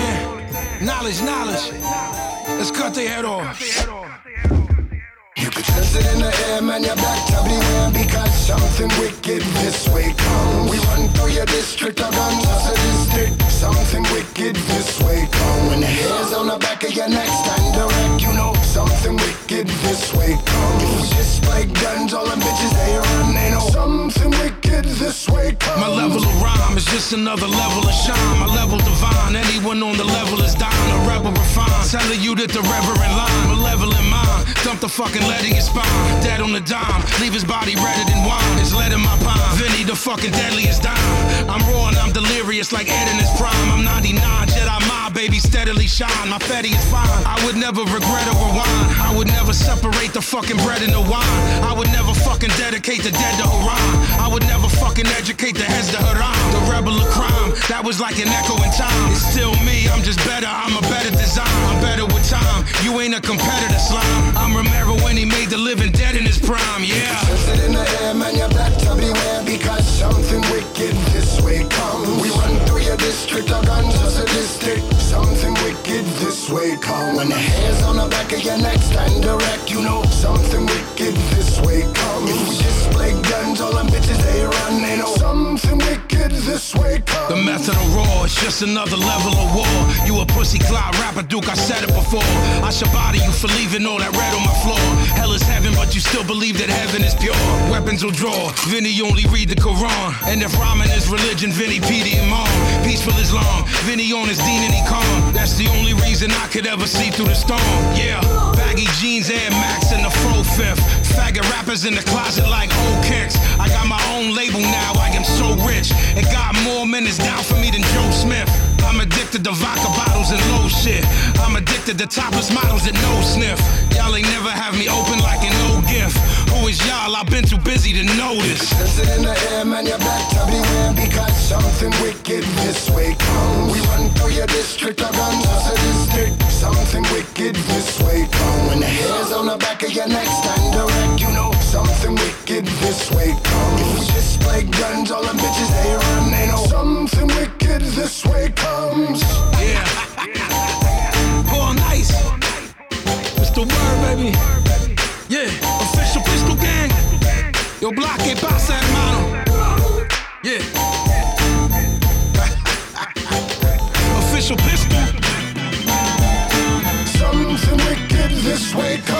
understand? Knowledge. Let's cut their head off. You could sense it in the air, man, you're back to beware, because something wicked this way comes. We run through your district, our guns are sadistic. Something wicked this way comes. When the hair's on the back of your neck, stand direct, you know something wicked this way comes. If we display guns, all them bitches they run, they know something wicked this way comes. My level of rhyme is just another level of shine. My level divine, anyone on the level is dying. A rebel refined, telling you that the reverend line, malevolent mind, dump the fucking lead in your spine. Dead on the dime, leave his body redder than wine. It's lead in my palm, Vinny the fucking deadliest dime. I'm raw and I'm delirious like Ed in his prime. I'm 99, Jedi mind, baby, steadily shine. My fatty is fine, I would never regret or rewind. I would never separate the fucking bread and the wine. I would never fucking dedicate the dead to Haram. I would never fucking educate the heads to Haram. The rebel of crime, that was like an echo in time. It's still me, I'm just better, I'm a better design. I'm better with time, you ain't a competitor slime. I'm Romero when he made the living dead in his prime, yeah. Sense it in the air, man, you're back to beware, because something wicked this way comes. We run through your district, our guns are sadistic. Something wicked this way comes. When the hair's on the back of your neck, stand direct, you know something wicked this way comes. If we display guns, all them bitches they run, they know something wicked this way comes. The method of raw is just another level of war. You a pussy cloud rapper, Duke, I said it before. I should body you for leaving all that red on my floor. Hell is heaven, but you still believe that heaven is pure. Weapons will draw, Vinny only read the Quran. And if rhyming is religion, Vinny P the Imam. Peaceful Islam, Vinny on his deen and he calm. That's the only reason I could ever see through the storm. Yeah, baggy jeans, Air Max, and the Fro Fifth. Faggot rappers in the closet like old kicks. I got my own label now, I am so rich. And got more minutes down for me than Joe Smith. I'm addicted to vodka bottles and low shit. I'm addicted to topless models that no sniff. Y'all ain't never have me open like an old gift. Who is y'all? I've been too busy to notice. Sense it in the air, man, you're back to beware, because something wicked this way comes. We run through your district, our guns are sadistic. Something wicked this way comes. When the hair's on the back of your neck, stand direct, you know something wicked this way comes. If we display guns, all them bitches they run, they know something wicked this way comes. Yeah. All nice. It's the word, baby. Yeah. Official pistol gang. Yo, block que pasa, hermano. Yeah. Official pistol. Something wicked this way comes.